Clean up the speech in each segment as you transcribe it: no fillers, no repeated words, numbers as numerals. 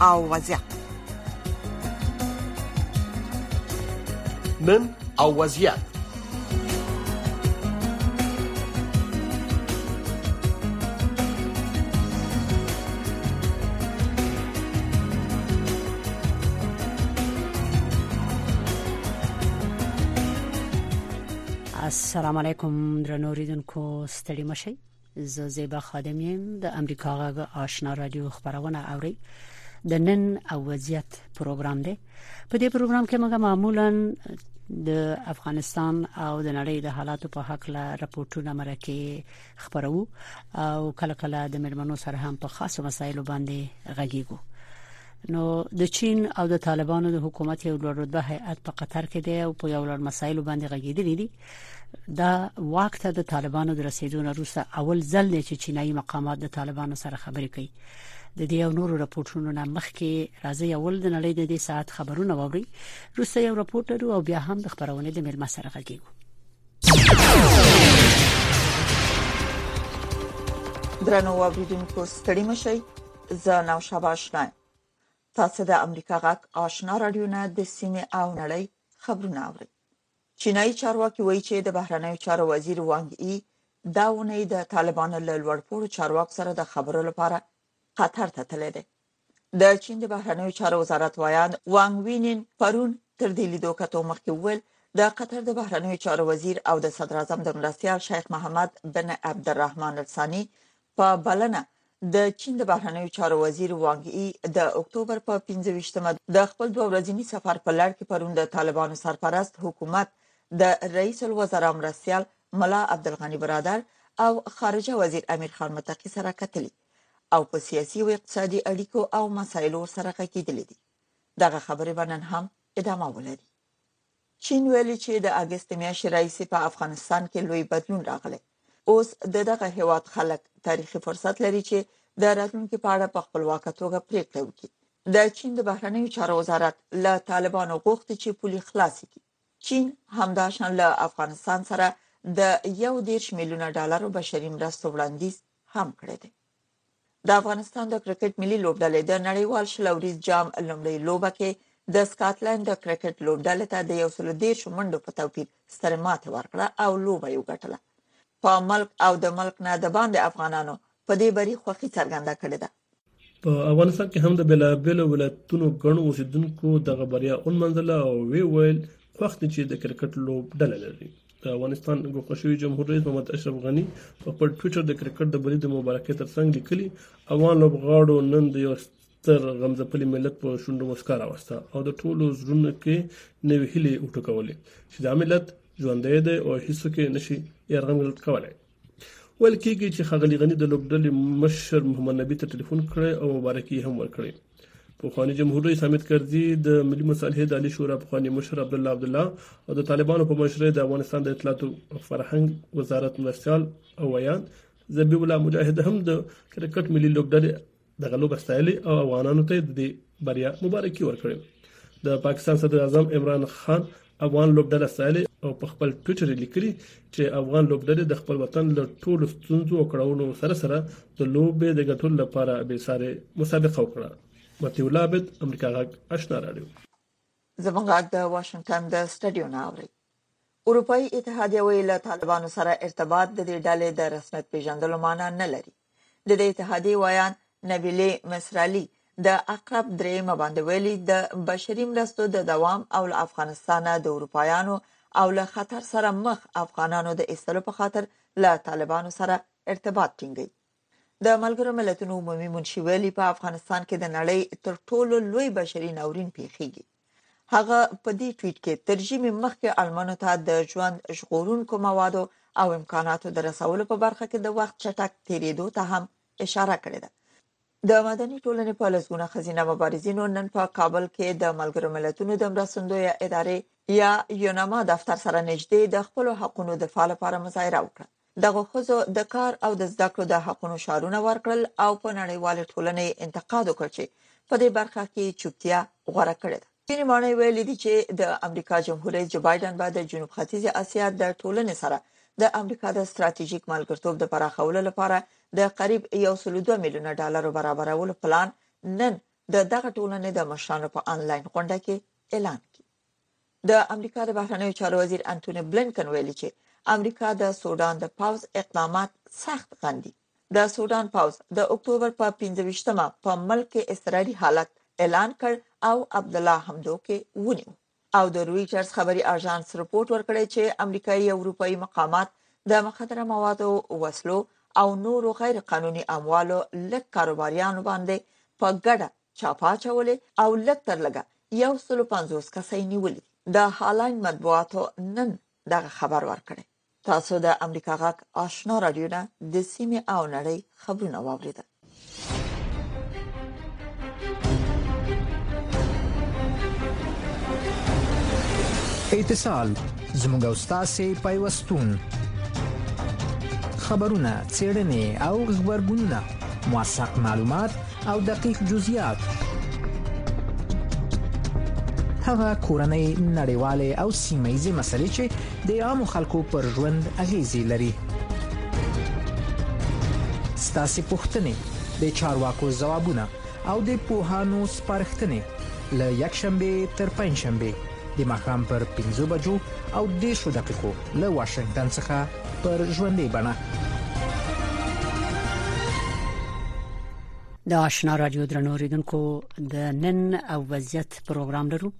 او وضعیت. نن او وضعیت. السلام علیکم درنو اوریدونکو، ستړي مشئ. زه زیبا خادم یم د امریکا غږ آشنا رادیو خبرونه اوري. د نن او وضعیت پروګرام دی. په دې پروګرام کې موږ معمولا د افغانستان او د نړۍ د حالاتو په حق له راپورټونو مرکه خبرو او کله کله د مرمنو سره هم په خاصو مسایلو باندې غږیږو. نو د چین او د طالبانو د حکومت یو لوړ رتبه هیئت په قطر کې دی او په یو لړ مسایلو باندې غږیدلی دي. دا وخت د طالبانو د رسیدو وروسته اول ځل دی چې چینایي مقامات د طالبانو سره خبرې کوي. د دې او نورو راپورټونو نه مخکې راځي اول د نړۍ د دې ساعت خبرونه ووري. وروسته یو راپورټ لرو او بیا هم د خبرونه د ملما سره غږیږو. درنو اوریدونکو، ستړي مشئ. زه نوشابه آشنا. تاسو د امریکا غږ آشنا رادیو نه د سیمې او نړۍ خبرونه اورئ. چینایي چارواکي وایي چې د بهرنیو چارو وزیر وانګ ای دا ونې د طالبانو له لوړپوړو چارواکو سره د خبرو لپاره قطر ته تللی دی. د چین د بهرنیو چارو وزارت وایان وانګ وینین پرون تر دې لیدو کتو مخکې وویل د قطر د بهرنیو چارو وزیر او د صدر اعظم د مرستیال شیخ محمد بن عبدالرحمن الثانی په بلنه د چین د بهرنیو چارو وزیر وانګ ای د اکتوبر په 15مه د خپل 2 ورځنی سفر په لړ کې پرون د طالبانو سرپرست حکومت د رئیس الوزرا مرستیال ملا عبدالغنی برادر او خارجه وزیر امیر خان متقی سره کتلي او په سیاسي او اقتصادي اړیکو او مسایلو سره غږیدلې دي. دغه خبرې باندې هم ادامه ولري. چین ویلي چې د اگست میاشتې راهیسې په افغانستان کې لوی بدلون راغلی. اوس دغه هیواد خلک تاریخي فرصت لري چې د راتلونکي په اړه په خپلواکه توګه پریکړه وکړي. د چین د بهرنیو چارو وزارت له طالبانو غوښتي چې پولي خلاص کړي. چین همداشان له افغانستان سره د 1.1 میلیون ډالرو بشري مرستو وړاندیز هم کړی دی. د افغانستان د کرکټ ملي لوبډلې د نړیوال شلوريز جام لومړی لوبه کې د سکاټلند د کرکټ لوبډلې ته د 130 منډو په توپیر ستر ماته ورکړه او لوبه یې وګټله. په ملک او د ملک نه د باندې افغانانو په دې بری خوښي څرګنده کړې ده. په افغانستان کې هم د بلابل ولایتونو ګڼو اوسیدونکو د خبریا اونمنځله او ویل وخت چې د کرکټ لوبډله لري. د افغانستان ګوښه جمهور رئیس محمد اشرف غنی په خپل ټوئیټر د کرکټ د بری د مبارکۍ ترڅنګ لیکلي افغان لوبغاړو نن د یو ستر غمزپلي ملت په شونډو مسکا راوسته او د ټولو زړونو کې نوې هیلې وټکولې چې دا ملت ژوندی دی او هیڅ کې نشي یرغمل کولای. ویل کېږي چې ښاغلي غني د لوبډلې مشر محمد نبی ته ټلیفون کړی او مبارکي هم ورکړې. پخوانی جمهور رئیس حامد کرزي د ملي مصالحې د عالی شورا پخوانی مشر عبدالله او د طالبانو په مشرۍ د افغانستان د اطلاعات او فرهنګ وزارت مرستیال او ویان ذبیح الله مجاهد هم د کرکټ ملي لوبډلې د غلو بستایلی او افغانانو ته د بریا مبارکي ورکړې. د پاکستان صدر اعظم عمران خان افغان لوبډله ستایلی او په خپل ټوئیټر لیکلي چې افغان لوبډلې د خپل وطن له ټولو ستونزو او کړاوونو سره د لوبې د ګټلو لپاره بې ساري مسابقه وکړه. متي الله عبد امریکا غږ آشنا رادیو. زموږ غږ د واشنگټن د سټډیو نه اوري. اروپאי اتحادیه ویل طالبانو سره ارتباط د دې ډلې د رسمیت پیژندلو معنی نه لري. د دې اتحادیې ویان نبیله مسرالی د اقرب درېمه باندې ویلي د بشري مرستو د دوام او له افغانستان د اروپایانو او له خطر سره مخ افغانانو د ایستلو په خاطر له طالبانو سره ارتباط ټینګي. د ملګرو ملتونو عمومي منشي ویلي په افغانستان کې د نړۍ تر ټولو لوی بشري ناورین پیښیږي. هغه په دې ټویټ کې ترجمه مخکې المانو ته د ژوند ژغورونکو موادو او امکاناتو د رسولو په برخه کې د وخت چټک تیریدو ته هم اشاره کړې ده. د مدني ټولنې په لسګونه ښځینه مبارزینو نن په کابل کې د ملګرو ملتونو د مرستندویه ادارې یا یوناما دفتر سره نږدې د خپل حقوقو دفاع لپاره مظاهره وکړه. دغه ښځو د کار او د زده کړو د حقوقو شعارونه ورکړل او په نړیواله ټولنې انتقاد وکړ چې په دې برخه کې چوپتیا غوره کړې ده. ځینې معنی ویلي دي چې د امریکا جمهور رئیس جو بایدن بعد د جنوب ختیځ اسیا د ټولنې سره د امریکا د ستراتیژیک ملګرتوب د پراخولو لپاره د قریب 1.2 میلیون ډالر برابرولو پلان نن د دغه ټولنې د مشرانو په آنلاین غونډه کې اعلان کړ. د امریکا د بهرنیو چارو وزیر انټونی بلینکن ویلي چې امریکا د سودان د پاوز اقدامات سخت غندي. د سودان پاوز د اکتوبر په 25مه په ملک اضطراري حالت اعلان کړ او عبد الله حمدوک ونیو. او د رويټرز خبري اژانس رپورت ورکړی چې امریکایي او اروپאי مقامات د مخدره موادو وسلو او نورو غیر قانوني اموالو لک کاروباریانو باندې په ګډه چاپا چولې او لک تر لګه 150 کسې نیولې. د هالند مطبوعاتو نن دغه خبر ورکړی. تاسو د امریکا غاک آشنا رادیو نه د سیمې او نړۍ خبرونه واوریدل. اتصال زموږ او تاسو پیوستون خبرونه چیرنې او خبرګونونه موثق معلومات او دقیق جزئیات هغه کورنۍ نړیواله او سیمه‌یزه مسلې چې د عامو خلکو پر ژوند اغیزې لري. ستاسو پوښتنې د چارواکو ځوابونه او د پوهانو سپارښتنې له یکشنبه تر پنځشنبه د ماښام پر 5 بجو او 10 دقیقو له واشنگټن څخه پر ژوندۍ بڼه. د آشنا رادیو درنو اوریدونکو د نن او وضعیت پروګرام لرو.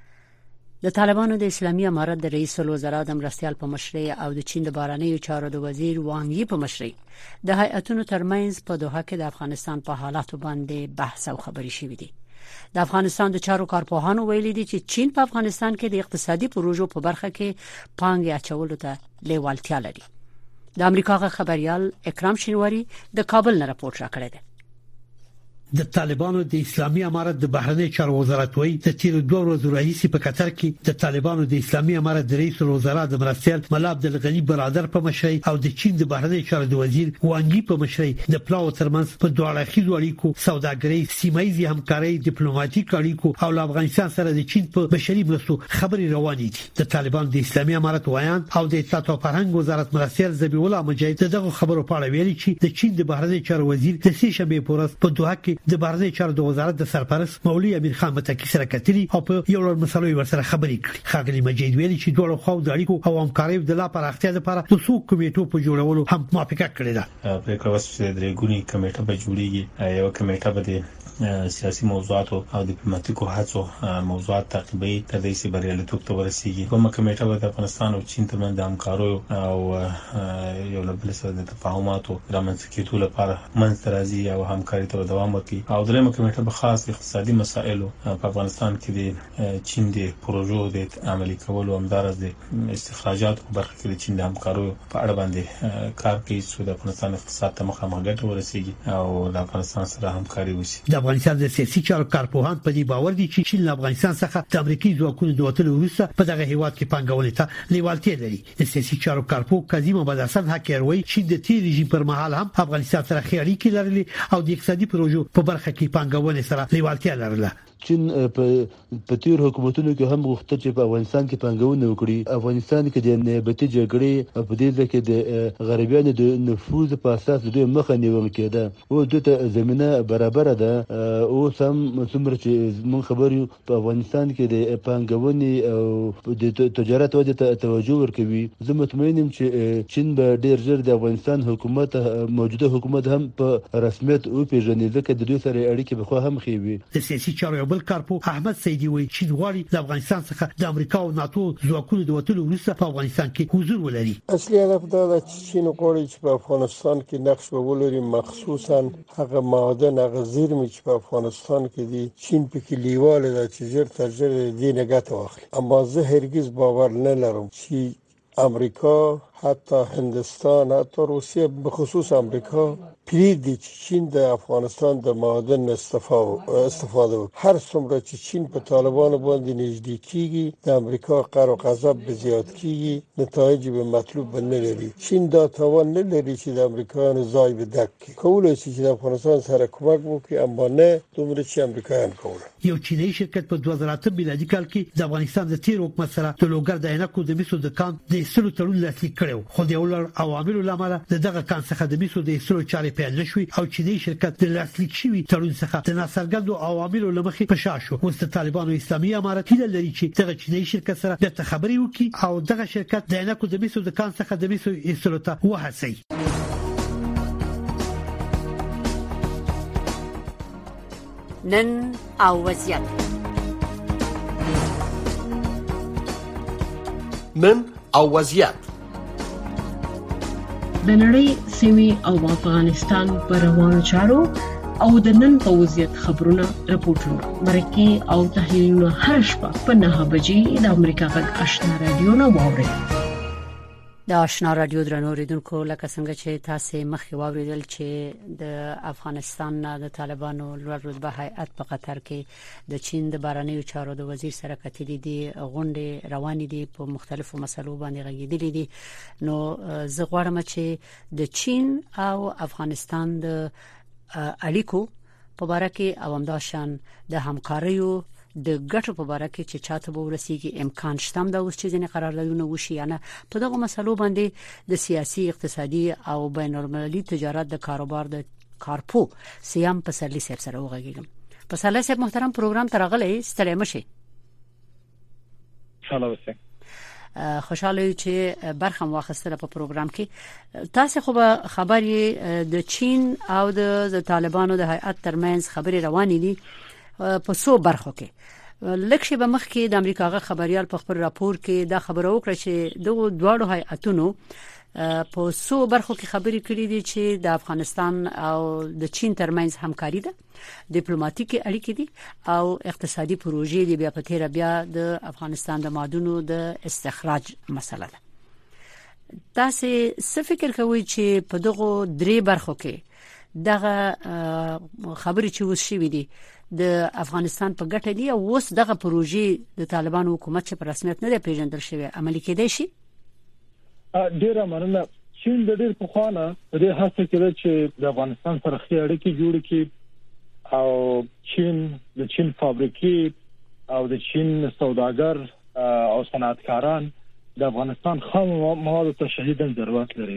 د طالبانو د اسلامي امارت د رئیس الوزرا د مرستيال په مشرۍ او د چین د بهرنیو چارو د وزیر وانګ یي په مشرۍ د هیئتونو ترمنځ په دوحه کې د افغانستان په حالاتو باندې بحث او خبري شوې دي. د افغانستان د چارو کارپوهانو ویلي دي چې چین په افغانستان کې د اقتصادي پروژو په برخه کې پانګې اچولو ته لیوالتیا لري. د امریکا خبريال اکرام شینواری د کابل نه راپورټ راکړی دی. د طالبانو د اسلامي امارت د بهرنی چارو وزارت وایي د تیر 2 ورځې راهیسې په قطر کې د طالبانو د اسلامي امارت د رئیس الوزرا د مرستيال ملا عبد الغنی برادر په مشرۍ او د چین د بهرنی چارو د وزیر وانګ یي په مشرۍ د پلاو ترمنځ په دوه اړخیزو اړیکو سوداګرۍ سیمایي همکارۍ ډیپلوماټیک اړیکو او افغانستان سره د چین په بشري مرستو خبري روانې دي. د طالبانو د اسلامي امارت وایان او د اطلاعات او فرهنګ وزارت مرستيال ذبیح الله مجاهد دغه خبرو په اړه ویلي چې د چین د بهرنی چارو وزیر د سې شنبه په ورځ په دوحه کې د بهرنی چارو د وزارت د سرپرست مولوی امیر خان متکی سره کتلی او په یو لړ مسلې ورسره خبرې کړې. خاګلی مجید ویلي چې دوه خو د اړیکو او همکارۍ د لا پر اړتیا لپاره د څو کمیټو په جوړولو هم موافقه کړې ده. په کومه درې ګونی کمیټه به جوړیږي. یو کمیټه به سیاسي موضوعات او ډیپلوماټیکو هڅو موضوعات تعقیبي تر دې چې بریالیتوب ته ورسیږي. کومه کمیټه به د افغانستان او چین ترمنځ د همکارۍ او یو بل سره د تفاهماتو رامنځته کېدو لپاره منځ راځي او همکاري ته دوام ورکړي. او درېمه کمیټه به خاص اقتصادي مسایل په افغانستان کې د چین د پروژو د عملي کولو همدارس د استخراجات په برخه کې د چین د همکارۍ په اړه باندې کار کوي چې د افغانستان اقتصاد ته مخامخ ګټه ورسیږي او د افغانستان سره همکاري وشي. افغانستان د سیاسي چارو کارپوهان په دې باور دي چې چین له افغانستان څخه د امریکایي ځواکونو د وټلو وروسته په دغه هیواد کې پانګونې ته لیوالتیا لري. د سیاسي چارو کارپوه کاظم محمد حسن حکیر وایي چې د تیر رژیم پر مهال هم افغانستان سره ښې اړیکې لرلې او د اقتصادي پروژو په برخه کې پانګونې سره لیوالتیا لرله. چین په تیر حکومتونو کې هم غوښتل چې په افغانستان کې پانګونه وکړي. افغانستان کې د نیابتي جګړې په دې ځکه د غربیانو د نفوذ په اساس دوی مخه نیول کېده او دوی ته زمينه برابر ده. او سم څومره چې مون خبر یو په افغانستان کې د پانګونې او د تجارت وجه ته توجه ورکوي. زه مطمئن یم چې چین به ډیر ژر د افغانستان حکومت موجوده حکومت هم په رسمیت او پیژني ځکه د دوی سره اړیکې به خو هم خېوي. د سیاسي چارو بل کارپو احمد سیدی وایي چې غواړي د افغانستان څخه د امریکا او ناتو ځواکونو د وټلو وروسته په افغانستان کې حضور ولري. اصلي هدف دا دی چې چین غواړي چې په افغانستان کې نقش ولري، مخصوصا هغه معادن هغه زیرمې چې په افغانستان کې دي. چین په کې لیواله ده چې ژر تر ژره دې نه ګټه واخلي. اما زه هرگز باور نه لرم چې امریکا حتی هندستان حتی روسیه به خصوص امریکا پریږدي چې چین د افغانستان د معادن استفاده وکړي. هر څومره چې چین په طالبانو باندې نږدې کیږي د امریکا قهر او غضب به زیات کیږي، نتایج به مطلوب نه لري. چین دا توان نه لري چې د امریکایانو ځای به ډک کړي. کولای شي چې د افغانستان سره کومک وکړي اما نه دومره چې امریکایان کوي. یو چینایي شرکت په 2008 میلادي کال کې د افغانستان د تیر حکومت سره د لوګر د عینکو د میسو د کان د سلو تړون لاسلیک کړی کړو خو د اولر عواملو لامل دغه کان څخه د میسو د ایستلو چارې پیل نشوي او چینی شرکت د لاسلیک شوی تړون څخه د ناڅرګندو عواملو لمخې پشاشو اوس د طالبانو اسلامي امارت لري چې دغه چینی شرکت سره د خبري وکړي او دغه شرکت د عینکو د میسو د کان څخه د میسو ایستلو ته وهڅي. نن او وضعیت د نړۍ سیمې او افغانستان پر روانو چارو او د نن په وضعیت خبرونه راپورټونه مرکه او تحلیلونه هر شپه په 9 بجې د امریکا غږ آشنا رادیو نه واوري. د آشنا رادیو درنو ریدونکو لکه څنګه چې تاسو مخکې واوریدل چې د افغانستان د طالبانو لوړ رتبه هیئت په قطر کې د چین د بهرنیو چارو د وزیر سره کتلې دي غونډې روانې دي په مختلفو مسلو باندې غږیدلې دي. نو زه غواړم چې د چین او افغانستان د اړیکو په اړه کې او همداشان د همکاریو د ګټو په اړه کې چې چاته به ورسیږي امکان شته د اوس چې ځنې قراردادونه وشي یا نه په دغه مسلو باندې د سیاسي اقتصادي او بین المللي تجارت د کاروبار د کارپو سیام پسرلی صاحب سره وغږیږم. پسرلی صاحب محترم پروګرام ته راغلی ستړي مشي. خوشاله چې برخه واخیستله په پروګرام کې. تاسو خو به خبرې د چین او د طالبانو د هیئت ترمنځ خبرې روانې دي په څو برخو کې. لکه به مخ کې د امریکا غا خبريال په خبر راپور کې دا خبره وکړه چې دغه دواړو هیئتونو په څو برخو کې خبرې کړې دي چې د افغانستان او د چین ترمنځ همکاري ده، ډیپلوماټیکي اړیکې دي او اقتصادي پروژې دي. بیا په تیر بیا د افغانستان د معدنونو د استخراج مسله ده. تاسو څه فکر کوئ چې په دغه درې برخو کې دغه خبرې چې وشي دي د افغانستان په ګټه دي او اوس دغه پروژې د طالبانو حکومت چې په رسمیت نه پیژندل شوی عملي کېدای شي؟ ډیره مننه. چین د ډیر په خوانه د هڅه کوي چې د افغانستان سره ښه اړیکې جوړ کړي او د چین فابریکې او د چین سوداګر او صنعتکاران د افغانستان خام موادو ته شدیداً ضرورت لري.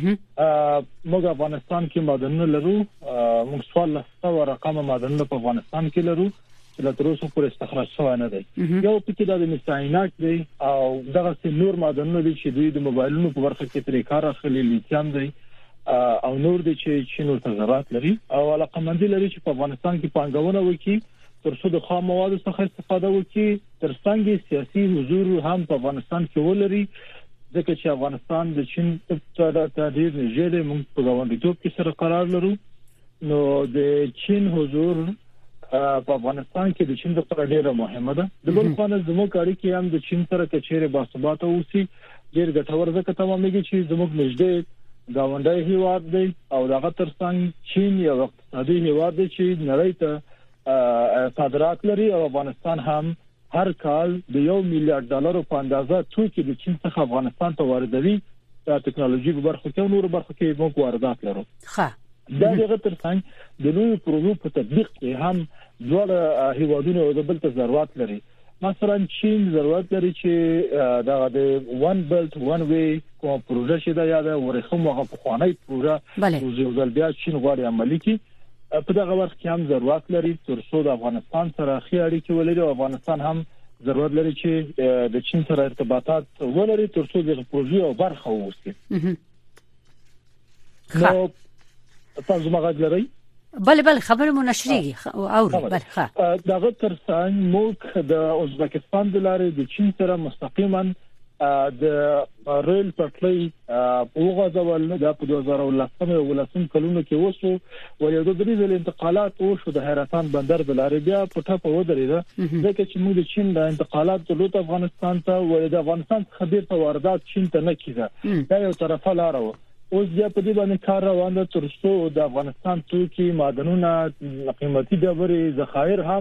موږ افغانستان کې معدنونه لرو، موږ 1400 رقم معدنونه په افغانستان کې لرو چې له تر اوسه پورې استخراج شوی نه دی. یو پکې د میثاینات دی او دغه نور معدنونه دي چې د موبایلونو په برخه کې ترې کار اخلي، لیتیم دی او نور دي چې چین ورته ضرورت لري او علاقمندي لري چې په افغانستان کې پانګونه وکړي ترڅو د خام موادو څخه استفاده وکړي، ترڅنګ سیاسي حضور هم په افغانستان کې ولري ځکه چې افغانستان د چین ته ډیر نږدې دی. موږ په غونډیتوب کې سره قرار لرو. نو د چین حضور په افغانستان کې د چین لپاره ډیره مهمه ده. د بل خوا زموږ اړیکې هم د چین سره کچېره باثباته اوسي ډیر ګټور ځکه تمامېږي چې زموږ نږدې گاونډي هیواد دی او دغه ترڅنګ چین یو اقتصادي هیواد دی چې نړۍ ته صادرات لري او افغانستان هم هر کال د $1 میلیارډ په اندازه توکي د چین څخه افغانستان ته واردوي. د ټکنالوژي په برخه کې او نور برخه کې موږ واردات لرو. دا دغه ترڅنګ د نوو پروژو په تطبیق کې هم ډول هیوادونو د بل ته ضرورت لري. مثلا چین ضرورت لري چې د ون بیلت ون وی کوم پروژه چې دا یاده ورخم هغه په خوانی پروژه یو ځل بیا چین غواړي عملي کړي. په دغه وخت کې هم ضرورت لري ترڅو د افغانستان سره ښه اړیکې ولري او افغانستان هم ضرورت لري چې د چین سره ارتباطات ولري ترڅو د پروژې او برخه ووسي. نو تاسو مغاد لري؟ بله خبر مو نشریږي او بله دغه ترڅنګ موږ د ازبکستان د لارې د چین سره مستقیما د ریل پټلۍ وغځول د 2013 کلونو کې وسو ولې د دریزل انتقالات وشو د حیرتان بندر د لارې بیا په ټاپه ودرېده ځکه چې موږ د چین د انتقالات د لوت افغانستان ته ولې د افغانستان خبير ته واردات چین ته نه کیده دا یو طرفه لار و. اوس بیا په دې باندې کار روان دی ترڅو د افغانستان توکي معدنونه قیمتي ډبرې ذخایر هم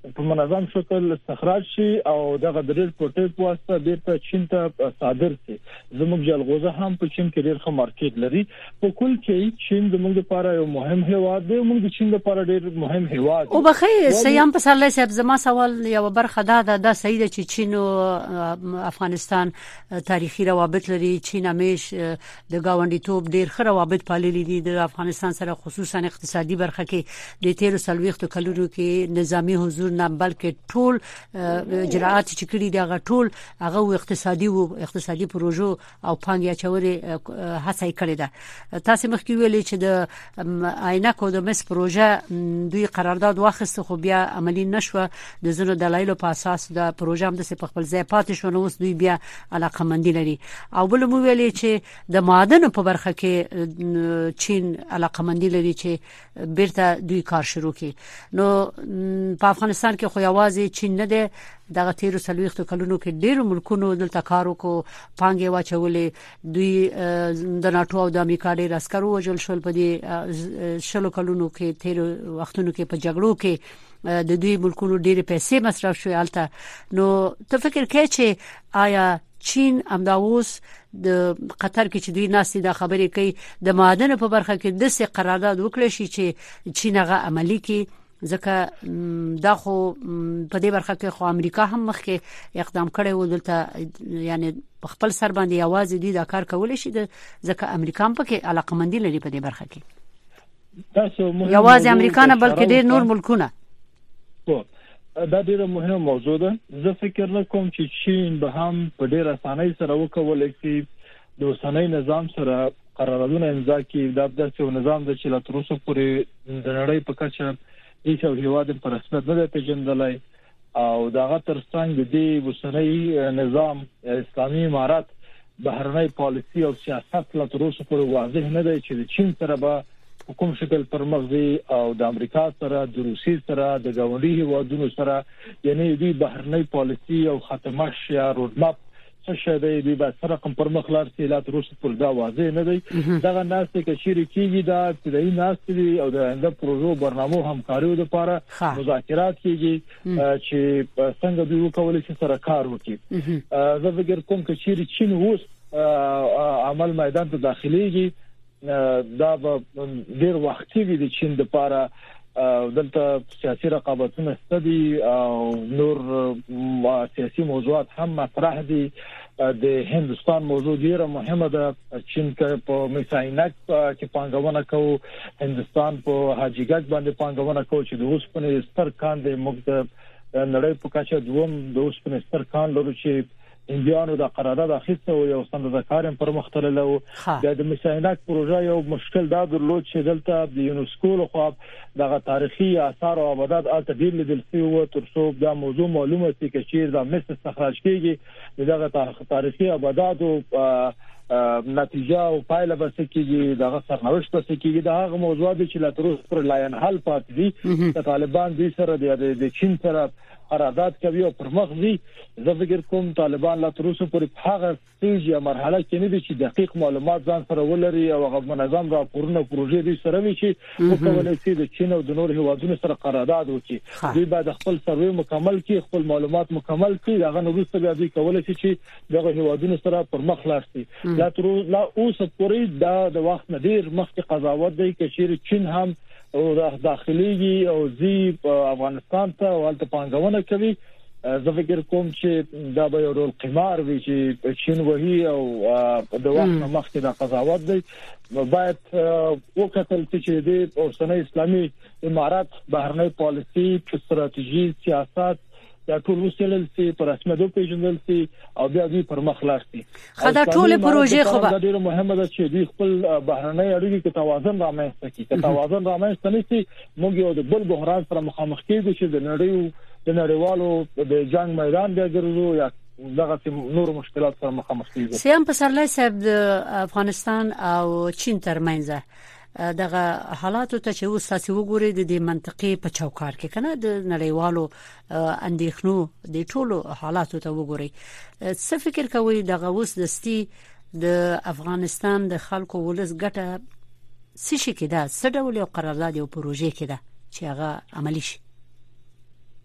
په منظم شکل استخراج شي او دغه درېل پروټیز واسطه بیرته چین ته صادر شي. زموږ جلغوزه هم په چین کې ډېر ښه مارکیټ لري. په کل کې چین زموږ لپاره یو مهم هیواد دی، موږ د چین لپاره ډېر مهم هیواد دی. او بخیر سیام پسرلی صاحب زما سوال یو برخه دا صحیح ده چې چین او افغانستان تاریخي روابط لري. چین همیش د گاونډیتوب ډېر ښه روابط پاللي دي د افغانستان سره، خصوصا اقتصادي برخه کې د 13 کلونو کې نظامی حضور نه بلکې ټول اجراءات چې کړي دي هغه ټول هغه اقتصادي پروژو او پانګې اچولې هڅه کړې ده. تاسو مخکې ویلي چې د عینکو د مس پروژه دوی قرارداد واخیسته خو بیا عملی نشوه د زونو دلایلو په اساس د پروژه هم د خپل ځای پاتې شو، نو اوس دوی بیا علاقمندي لري. او بل مو ویلي چې د معادن په برخه کې چین علاقمندي لري چې بیرته دوی کار شروع کړي. نو په افغانستان کې خو یوازې چین نه ده، دغه 13 کلونو کې ډېر ملکونو دلته کار وکړو، پانګې واچولې. دوی د ناتو او د امریکا ډېر عسکر وژل شول په دې 10 کلونو کې، تیر وختونو کې په جګړو کې د دوی ملکونو ډېر پیسې مصرف شوې الته. نو ته فکر کوې چې آیا چین امداوس د قطر کې چې دوی ناسي دا خبرې کوي د معادن په برخه کې د څه قرارداد وکړي شي چې چین هغه عملی کې؟ ځکه دا خو په دې برخه کې خو امریکا هم مخکې اقدام کړی و دلته، یعنی خپل سر باندې یوازې دوی دا کار کولای شي ځکه امریکا هم پکې علاقمندي لري په دې برخه کې. یوازې امریکا نه بلکې ډېر نور ملکونه. دا ډیره مهمه موضوع ده. زه فکر نه کوم چې چین به هم په ډیره اسانۍ سره وکولای شي د اوسنۍ نظام سره قراردادونه امضا کړي. دا داسې نظام دی چې لا تر اوسه پورې د نړۍ په کچه هیڅ هیواد په رسمیت نه پیژندلای، او دغه ترڅنګ د دې اوسنۍ نظام اسلامي امارات بهرنۍ پالیسي او سیاست لا تر اوسه پورې واضح نه دی چې چین سره به کوم شکل پرمغزي او د امریکا سره د روسي سره د گاونډي هیوادونو سره، یعنی دې بهرنۍ پالیسي او ختمش یا روډماپ څه شی دی دوی به سره کوم پرمخ لار سي لا تر اوسه پورې دا واضح نه دی. دغه ناس کې شریکيږي دا ابتدایي ناس دي او د انده پروژو برنامو همکاریو لپاره مذاکرات کیږي چې څنګه دوی وکولای شي سره کار وکړي. زه فکر کوم چې چین اوس عمل میدان ته داخليږي، دا به ډیر وختي وي د چین لپاره. دلته سیاسي رقابتونه ستدي او نور سیاسي موضوعات هم مطرح دي. د هندستان موضوع ډیره مهمه ده. چین په میساینک کې پانګونه کوي، هندستان په حاجیګک باندې پانګونه کوي چې د اوسپنې ستر کان د مقدار نړۍ په کچه دوم د اوسپنې ستر کان لري چې انډیانو د قرارداد اخیسته او یو سندرکارم پر مختللو. د میساینک پروژه یو مشکل دا درلود چې دلته د یونسکو لخوا دغه تاریخي آثار او آبادات الته ډیر لیدل شوی تر څو دا موضوع معلومه شي چې چیرې دا مس استخراج کیږي دغه تاریخي آبادات او نتیجه او پایله به کیږي، دغه سرنوشت به کیږي. دا هغه موضوع دي چې لا تر اوسه پر لاین حل پاتې دي. د طالبان دي سره د چین سره قرارداد کوي او پرمخزي. زه فکر کوم طالبان لا تر اوسه پورې هغه سټیج یا مرحله کې نه دي چې دقیق معلومات ځان سره ولري او هغه منظم راپورونه پروژې دي سره وي چې وکولای شي د چین او د نور هیوادونو سره قرارداد وکړي. دوی باید خپل سروې مکمل کړي، خپل معلومات مکمل کړي، هغه نو وروسته بیا دوی کولای شي چې دغه هیوادونو سره پرمخ لاړ شي. لا اوسه پورې دا د وخت نه ډیر مخکې قضاوت دی چې چین هم او داخليږي او زی افغانستان ته ولته پانګونه کوي. زه فکر کوم چې دا به یو قمار وي چې چین وهي او د وخت مخکې د قضاوت دی. باید وکتل چې د اوسنۍ اسلامي امارات بهرنۍ پالیسي، استراتیژي، سیاست دا ټول وسیلل سي پر رسمیت پیژندل سي او بیا دوی پر مخ لاړ سي. خدا ټول پروژې خو به ډیره مهمه ده چې دوی خپل بهرنۍ اړیکې کې توازن رامنځته کړي. که توازن رامنځته نشي موږ یو د بل بحران سره مخامخ کېږو چې د نړیوالو د جنگ میدان دی ګرځو یا دغه نور مشکلات سره مخامخ کېږو. سیام پسرلی صاحب د افغانستان او چین ترمنځ دغه حالاتو ته چې اوس تاسو وګورئ د دې منطقې په چوکاټ کې کنه د نړیوالو اندېښنو د ټولو حالاتو ته وګورئ، څه فکر کوئ دغه اوس دستي د افغانستان د خلکو ولس ګټه څه شي کې ده، څه ډول یو قرارداد یو پروژې کې ده چې هغه عملی شي؟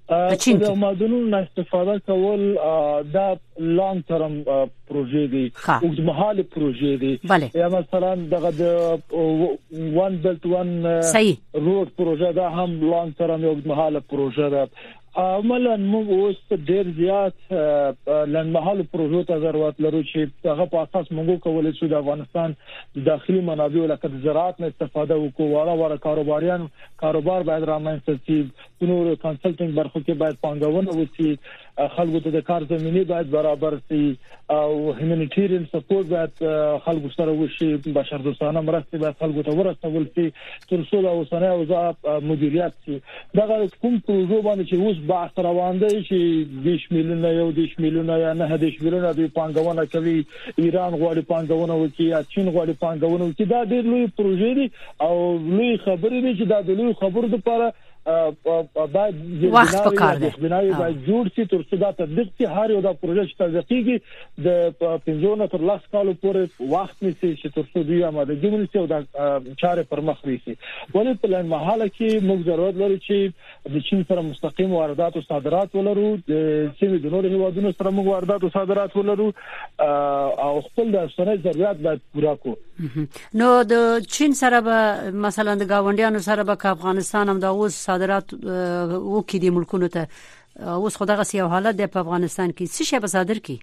د معدنونو استفاده کول دا لانګ ترم پروژې دي اوږدمهاله پروژې دي یا مثلا دغه د وان بلت وان روډ پروژه دا هم لانګ ترم اوږدمهاله پروژه ده عملاً موږ اوس ډېر زیات لنډمهاله پروژو ته ضرورت لرو چې هغه په اساس موږ کولای شو د افغانستان د داخلي منابعو لکه د زراعت نه استفاده وکړو وړ کاروباریان کاروبار باید رامنځته شي نور کنسلټینګ برخو کې باید پانګونه وشي خلکو ته د کار زمينه باید برابر شي او هیومانیټیرین سپورټ باید خلکو سره وشي بشردوستانه مرستې باید خلکو ته ورسول شي تر څو د اوسنۍ اوضاع مدیریت شي دا کوم پروژه باندې چې اوس بحث روان دی چې 10 میلیونه یا 10 میلیونه یا 9 میلیونه د پانګونه کوي ایران غواړي پانګونه وکړي یا چین غواړي پانګونه وکړي دا ډېر لوی پروژې دي او لوی خبرې دي چې دا د لوی خبرو لپاره باید وخت پکار دی بناوي باید جوړ شي تر څو دا تطبیق شي هر یو دا پروژه چې تطبیقيږي د 15 تر 10 کالو پورې وخت نیسي چې تر څو دوی آمادګي ونیسي او دا چارې پر مخ وړي ولې په لن محاله کې موږ ضرورت لرو چې د چین سره مستقیم واردات او صادرات ولرو د سیمې د نورو هیوادونو سره موږ واردات او صادرات ولرو او خپل د افغانستان ضرورت باید پوره کړو نو د چین سره به مثلا د گاونډیانو سره به افغانستان هم دا اوس صادرات وکړي د ملکونو ته اوس خدغه سیاو حالت د افغانستان کې څه شی به صادر کی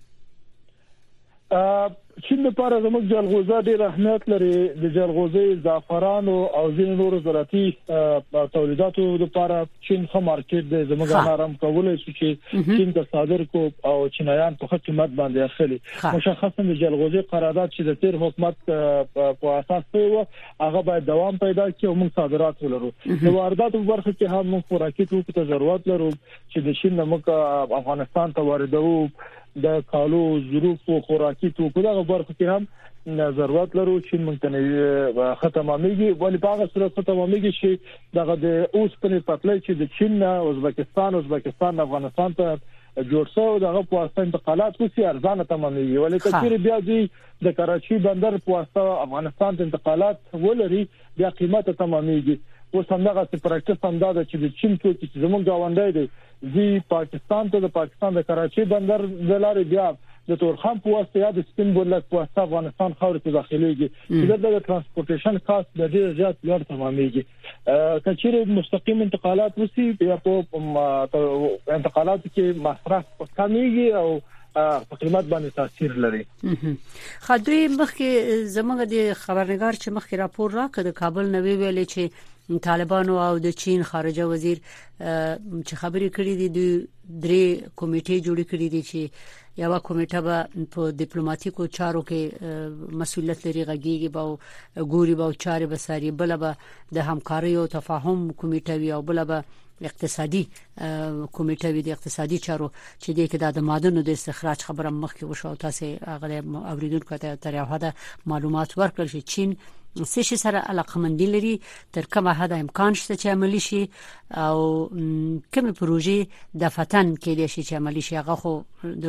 چین لپاره زموږ جلغوزه ډېر اهمیت لري د جلغوزې زعفران او ځینې نورو زراعتي تولیداتو لپاره چین ښه مارکیټ دی زموږ نارم کولای شو چې چین ته صادر کو او چینایان په ښه قیمت باندې اخلي مشخصا د جلغوزې قرارداد چې د تیر حکومت په اساس و هغه باید دوام پیدا کړي او موږ صادرات ولرو د وارداتو برخه کې هم موږ خوراکي توکو ته ضرورت لرو چې د چین موږ افغانستان ته واردو د کالو ظروف او خوراکي توکو دغه برخه کې هم ضرورت لرو چې موږ ته ختمامېږي ولې په هغه صورت ختمامېږي چې دغه د اوسپنې پټلۍ چې د چین ازبکستان افغانستان ته جوړ شو دغه په واسطه انتقالات وسي ارزانه تمامېږي ولې کثیر بیا د کراچي بندر په واسطه افغانستان ته انتقالات ولري بیا قیمته تمامېږي اوس همدغه پراکټس همدغه چې د چین توکي چې زموږ گاونډي دي پاکستان ته د پاکستان د کراچي بندر د لارې بیا د تورخم په واسطه یا د سپین بولک په واسطه افغانستان خاور ته داخليږي چې د ترانسپورټیشن کاست د ډیر زیات لوړ تمامېږي کچېره مستقیم انتقالات وسی یا په انتقالات کې مصرف کمیږي او په قیمت باندې تاثیر لري خدوی مخکې زموږ د خبرنگار چې مخکې راپور راکړ د کابل نوې ویلې چې طالبانو او د چین خارجه وزیر چې خبرې کړې دي د درې کمیټې جوړې کړې دي چې یو کمیټه به په ډیپلوماټیکو چارو کې مسؤلیت لري غږیږي او ګوري به چارې به ساري بل به د همکاري او تفاهم کمیټه وي او بل به اقتصادي کمیټه وي د اقتصادي چارو چې د کې د معدنونو د استخراج خبره مخکې وشو تاسو هغه اوریدونکو ته تر یو حد معلومات ورکړل چې چین سشي سره علاقمندي لري تر کومه حد امکان شته چې عملی شي او کومه پروژې د فتن کې د شي چې عملی شي هغه خو د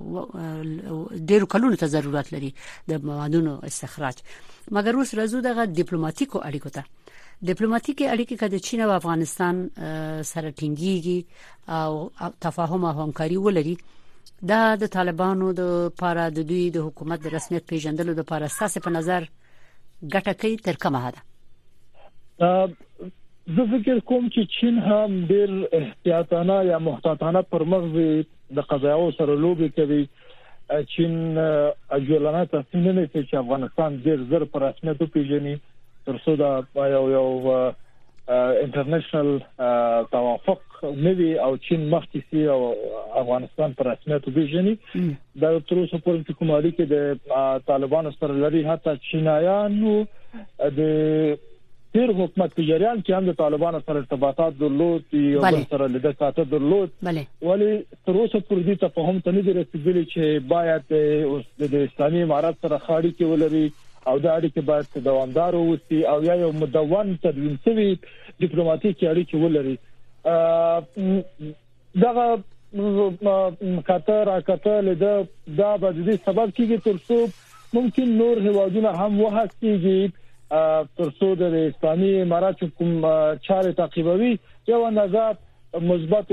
ډیرو کلونو ته ضرورت لري د معدنونو استخراج مګر اوس راځو دغه ډیپلوماټیکو اړیکو ته ډیپلوماټیکي اړیکې کله چین او افغانستان سره ټینګيږي او تفاهم او همکاري ولري دا د طالبانو د لپاره د دوی د حکومت د رسمیت پیژندلو لپاره اساسه په نظر ګټه کوي تر کومه حد زه فکر کوم چې چین هم ډېر احتیاطانه یا محتاطانه پر مغز د قضايا سره لوبي کوي چین اجولانه تصمیم نه نیسي چې افغانستان ډېر زر پر رسمیت پیژني ترڅو دا یو انټرنیشنل توافق نوي او چین مخکې سي او افغانستان پر رسمیت پیژني دا تر اوسه پورې کوماري کې د طالبانو سره لري حتی چینایانو د تیر حکومت په جریان کې هم د طالبانو سره ارتباطات درلود او سره لیدکاته درلود ولی تر اوسه پورې د تفاهم ته نه رسیدلی چې باید د اسلامي امارات سره خاړي کې ولري او دا اړیکې باید دوامدار وي او یا یو مدون تدوین شوی ډیپلوماټیکي اړیکې ولري دغه قطر دا به د سبب کېږي ترڅو ممکن نور هیوادونه هم وهڅېږي ترڅو د اسلامي امارات کوم چارې تعقیبوي یو نظر مثبت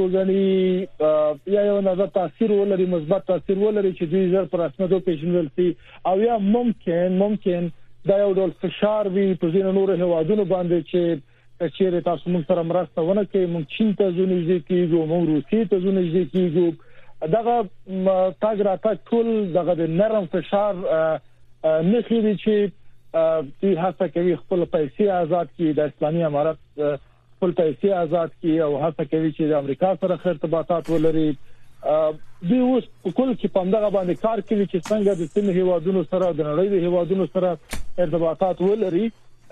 وګڼي یا یو نظر تاثیر ولري مثبت تاثیر ولري چې دوی زر پر اسنادو پیژندل شي او یا ممکن دا یو ډول فشار وي په ځینو نورو هیوادونو باندې چې چیرې تاسو موږ سره مرسته ونه کوي موږ چین ته ځو کېږو موږ روسیې ته ځو کېږو دغه تاګ را تاګ ټول دغه د نرم فشار نه خېږي چې دوی هڅه کوي خپل پیسې آزاد کړي د اسلامي امارت خپل پیسې آزاد کړي او هڅه کوي چې د امریکا سره ارتباطات ولري دوی اوس په کل کې په دغه باندې کار کوي چې څنګه د سیمې هیوادونو سره د نړۍ د هیوادونو سره ارتباطات ولري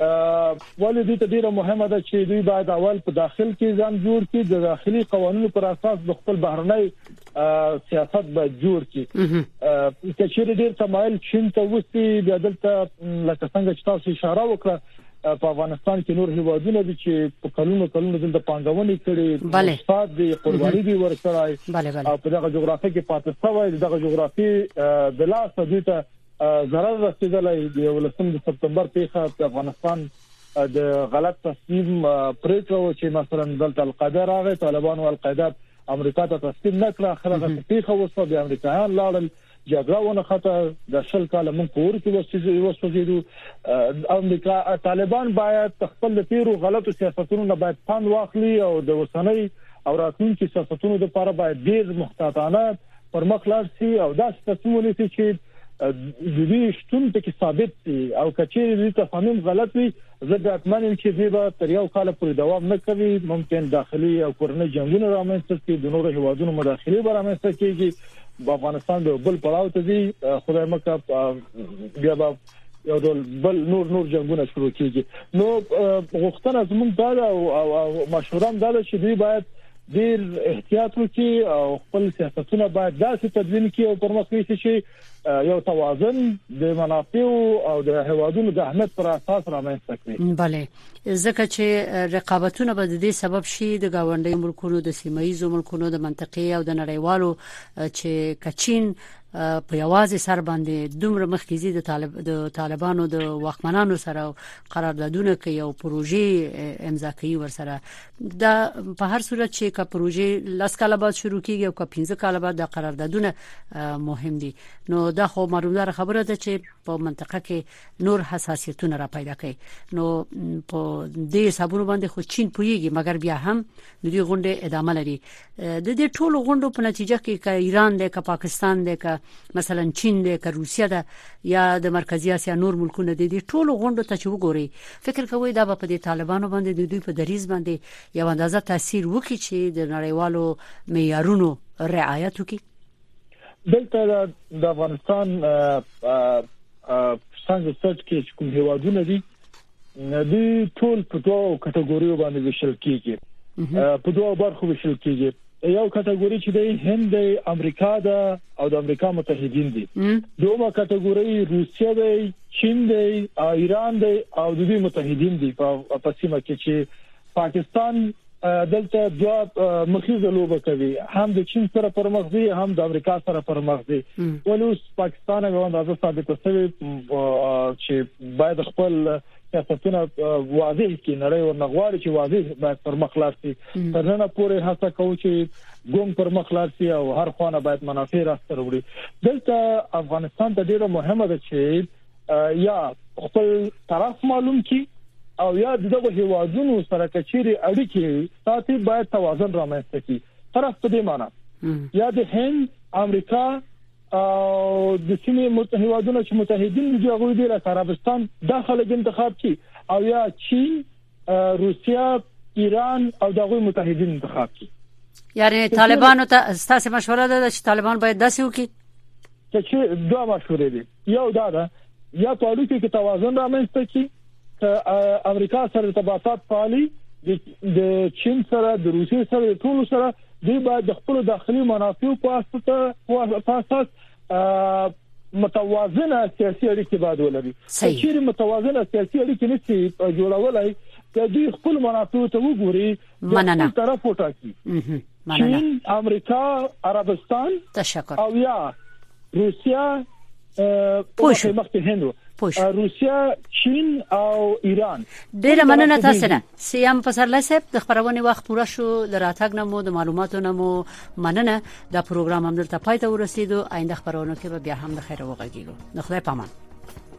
ولې دې ته ډیره مهمه ده چې دوی باید اول په داخل کې ځان جوړ کړي د داخلي قوانینو پر اساس د خپل بهرنی سیاست به جوړ کړي چې چیرې ډیر تمایل چین ته وستي د دلته لکه څنګه چې تاسو اشاره وکړه په افغانستان کې نور هیوادونه دي چې په کلونو دلته پانګونې کړي اقتصاد دی قرباني دی ورکړای او په دغه جغرافي کې پاتې شوی دغه جغرافي د لاس دوی ته ضرر رسیدلی دی 18 سپتمبر پیښه په افغانستان د غلط تصمیم پریکړه چې مثلا دلته القاعده راغی طالبان او القاعده امریکا ته تسلیم نکړه خلک پیښه وسو د امریکایان لاړل جګړه ونه خطر د شل کال من کور کې وسوځیدو امریکا طالبان باید خپل تیرو غلطو سیاستونو نه باید پند واخلي او د وسنۍ او راتلونکي سیاستونو لپاره باید ډیر محتاطانه پر مخ لاړ شي او داسې تصمیم ونیسي چې د دې شتون ته ثابت شي او کچېرې دې تفاهم غلط وي زه د اطمینان چې دې به تر یو کال پورې دوام نه کوي ممکن داخلي او کورنۍ جنگونه رامنځته شي د نورو هیوادونو مداخله به رامنځته کیږي په افغانستان د بل پړاو ته دي خدای مکه بیا به یو ډول بل نور جنگونه شروع کیږي نو غوښتنه زموږ دا او مشوره ده چې دوی باید ډیر احتیاط وکړي او خپل سیاستونه باید داسې تدوین کړي او پرمخ یې شي یو توازن د منافع او د هیوادونو د اهمیت پر اساس رامنځته کړي بله ځکه چې رقابتونه به د دې سبب شي د گاونډي ملکونو د سیمایي ملکونو د منطقې او د نړیوالو چې کچین په یوازې سر باندې دومره مخکې د طالبانو د واکمنانو سره قراردادونه کوي او پروژې امضا کوي ورسره دا په هر صورت چې کا پروژې لاس کاله بعد شروع کیږي او کا 15 کاله بعد د قراردادونه مهم دي نو دا خو معلومه خبره ده چې په منطقه کې نور حساسیتونه را پیدا کوي نو په دې حسابونو باندې خو چین پویږي مګر بیا هم د دې غونډې ادامه لري د دې ټولو غونډو په نتیجه کې ک ایران دی ک پاکستان دی ک مثلا چین دی ک روسیا ده یا د مرکزی اسیا نور ملکونه دي ټولو غونډو ته چې وګوري فکر کوي دا په دې طالبانو باندې د دوی په دریز باندې یو اندازه تاثیر وکړي چې د نړیوالو معیارونو رعایت وکړي دلته د افغانستان څنګه څرګند کې کوم هیوادونه دي د ټول په دوه کټګوریو باندې ویشل کیږي په دوه برخو ویشل کیږي یو کټګوري چې د هند امریکا ده او د امریکا متحدین دي دومره کټګوري روسیا دی چین دی ایران دی او د دې متحدین دي په سیمه کې چې پاکستان دلته دوه مخیزه لوبه کوي هم د چین سره پرمخ دي هم د امریکا سره پرمخ دي ولوس پاکستان یو اندازه ثابت شوی چې باید خپل سیاستونه واضح کړي نړۍ ورنغواړي چې واضح باید پر مخ لاړ شي ترنه پورې هڅه کوي چې ګوم پر مخ لاړ شي او هر خوانه باید منافع راستر وړي دلته افغانستان ته ډیره مهمه ده چې یا خپل طرف معلوم کړي او یا دغه هیوادونو سره کچيري اړیکې ساتي باید توازن رامنځته کړي طرف په دې معنی یا د هند امریکا او د سیمې متحدینو چې متحدین دي هغه د عربستان داخله انتخاب کی او یا چین روسیا ایران او دغه متحدین انتخاب کی یعنی طالبانو ته ستاسو مشوره ده چې طالبان باید داسې وکړي چې دوه مشورې دي یو دا ده یا په اړیکو کې توازن رامنځته کړي امریکا سره ارتباطات پالي د چین سره د روسیې سره ټول سره دوی باید د خپل داخلي منافع په اساس متوازنه سیاسي اړیکې باید ولري چې متوازنه سیاسي اړیکې نشي جوړولای چې دوی خپل منافع ته وګوري مننه طرف وټاکي چین امریکا عربستان تشکر او یا روسیا په مخکې هند روسیا، چین او ایران. ډیره مننه تاسو نه سیام پسرلی صاحب د خبرونه وخت پوره شو د راتګ نمو د معلوماتو نمو مننه دا پروګرام هم دلته پای ته ورسېدو آینده خبرونه کې به بیا هم د خیر وغږیږو د خدای پامان.